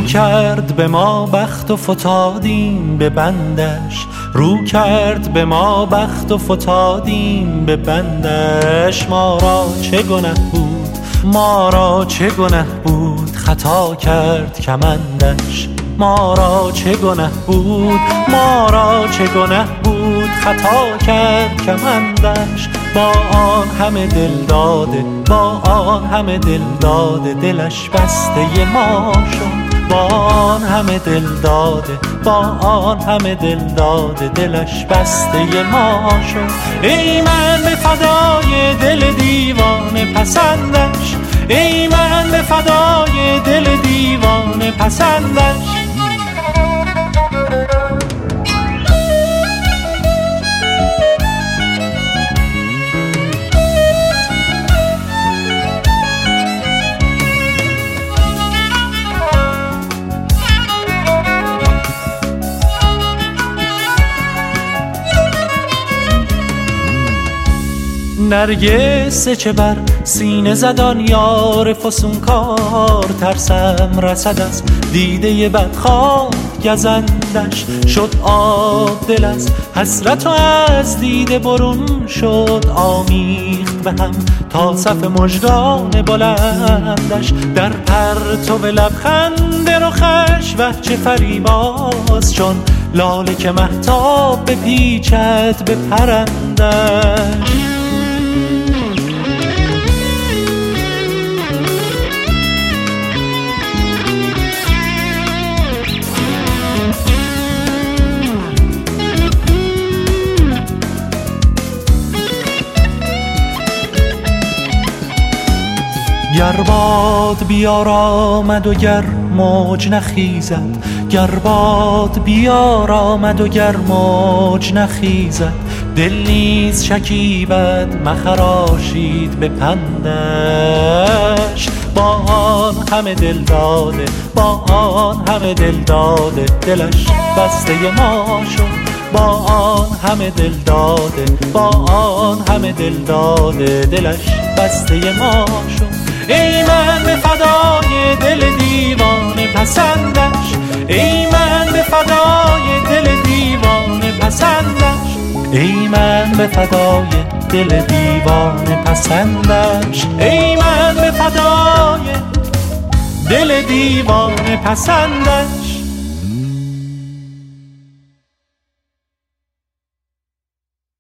کرد به ما بخت و فتادیم به بندش، رو کرد به ما بخت و فتادیم به بندش. ما را چه گنه بود، ما را چه گنه بود، خطا کرد کمندش. ما را چه گنه بود، ما را چه گنه بود، خطا کرد کمندش. با آن همه دل داده، با آن همه دل داده، دلش بسته ما شد. با آن همه دل داده، با آن همه دل داده، دلش بسته ما شد. ای من به فدای دل دیوانه پسندش، ای من به فدای دل دیوانه پسندش. نرگس چه بر سینه زدان یار فسونکار، ترسم رسد از دیده بدخواه گزندش. شد آب دل از حسرت و از دیده برون شد، آمیخت به هم تا صف مژگان بلندش. در پرتو لبخند رخش وحچه فریباست، چون لاله که مهتاب بپیچد به پرندش. گر باد بیارامد و گر موج نخیزد، گر باد بیارامد و گر موج نخیزد، دل نیز شکیبد مخراشید به پندش. با آن همه دل داده، با آن همه دل داده، دلش بسته ما شد. با آن همه دل داده، با آن همه دل داده، دلش بسته ما شد. ای من به فدای دل دیوانه پسندش، ای من به فدای دل دیوانه پسندش، ای من به فدای دل دیوانه پسندش، ای من به فدای دل دیوانه پسندش.